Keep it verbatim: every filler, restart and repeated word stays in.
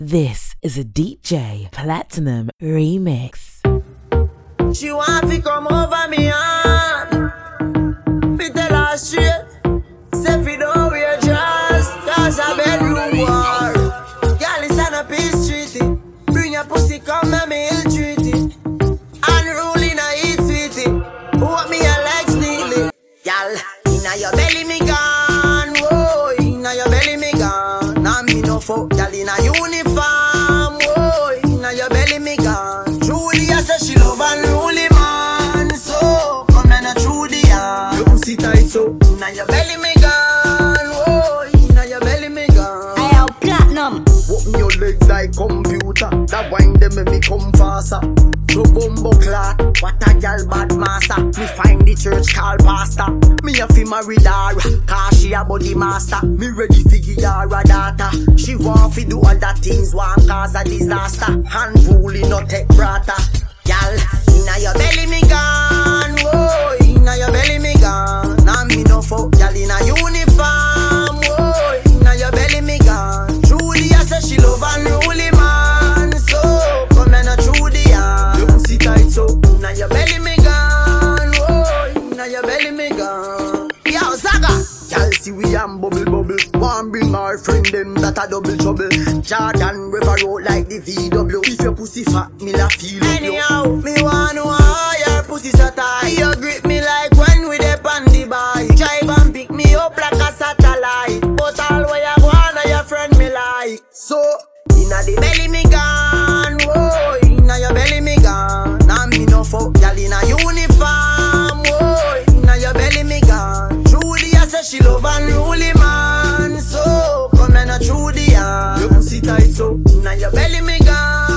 This is a D J Platinum remix. She want to come over me on. Me tell her straight, say fi don't wear dress, cause a bedroom war. Girl, it's on a peace treaty. Bring your pussy, come make me ill treat it. Unruly, na eat sweetie. Want me a legs neatly. Girl, inna your belly me gone. Whoa, inna your belly me gone. Now me no fuck, girl inna uniform. Whoa, inna your belly me gone. Julia say she love unruly man. So come and through the yard. Your pussy tight so inna your belly me gone. Whoa, inna your belly me gone. I have platinum. Open your legs like computer. That wine them make me come faster. No bumbo clock, what a gal bad master. Me find the church called pastor. Me a fi marry Dara, cause she a body master. Me ready fi give her a daughter. She want fi do other things, want cause a disaster. Unruly no take brata. Gal, inna your belly me gone. Whoa, inna your belly me gone. Now me no fuck gal inna uniform. Whoa, inna your belly me gone. Julia say she love unruly man. So come and through the yard. Your pussy tight so now your belly me gone. Whoa, now your belly me gone. Yo, Zaga, y'all see we am bubble bubble. One bring our friend them that a double trouble. Jordan River road like the V W. If your pussy fat, me la feel it. Anyhow, me want know how your pussy so tight. You grip me like when we dey on the bike. Drive and pick me up like a satellite. But all where you go on, your friend me like. So inna the belly me gone. Whoa, inna your belly me gone. Now me no fuck y'all inna uniform. Whoa, inna your belly me gone. Julia say she love unruly man. So come and through the yard. Your pussy tight so inna your belly me gone.